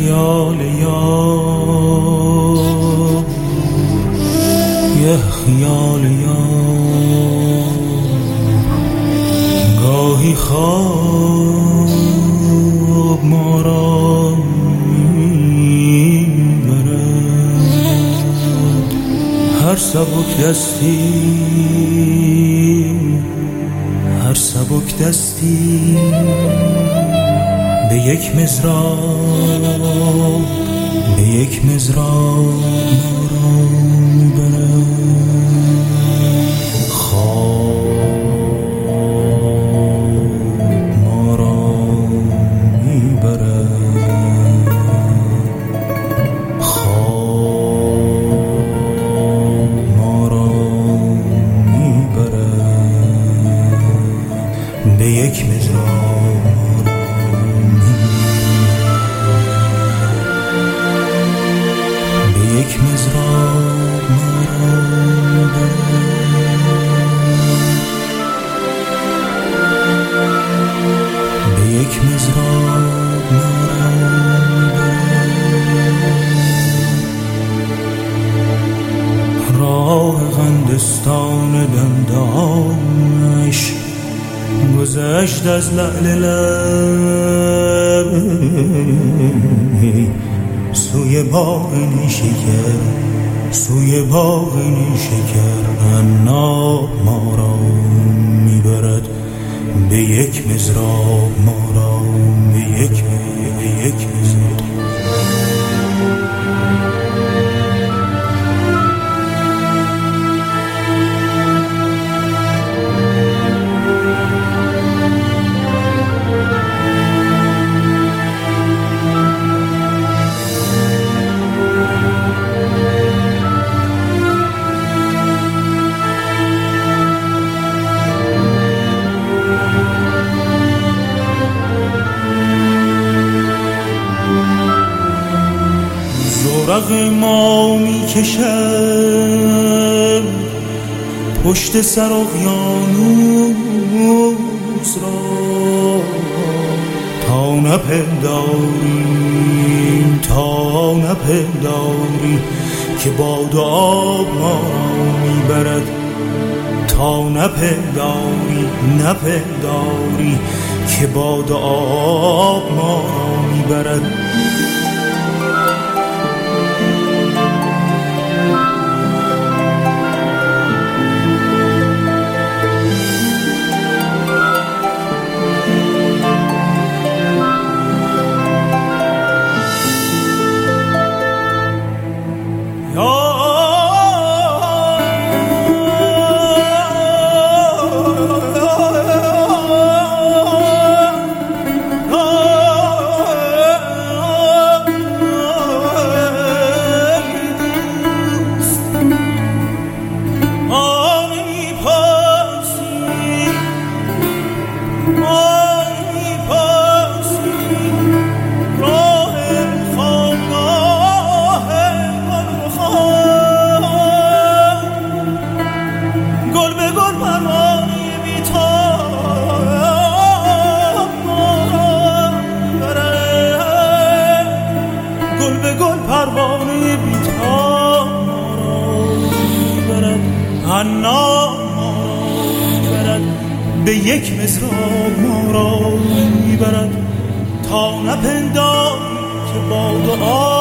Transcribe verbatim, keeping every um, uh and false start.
خیال یار، یه خیال یار، گاهی خواب ما را میبرد. هر سبک دستی، هر سبک دستی به یک مزراب، به یک مزراب ما را میبرد. خواب ما را میبرد، خواب ما را میبرد، به یک مزراب یک مزراب ما را به یک مزراب ما را راه غندستان دندانش گذشت از لعل لب سوی باغ نیشکر، سوی باغ نیشکر. عناب ما را میبرد به یک مزراب ما را، به یک به یک مزراب. زورق ما می کشد پشت سر اقیانوس را، تا نپنداریم، تا نپنداریم که باد و آب ما را میبرد. تا نپنداری، نپنداری که باد و آب ما را میبرد. عناب ما را میبرد به یک مزراب ما را میبرد. تا نپنداری که باد و آب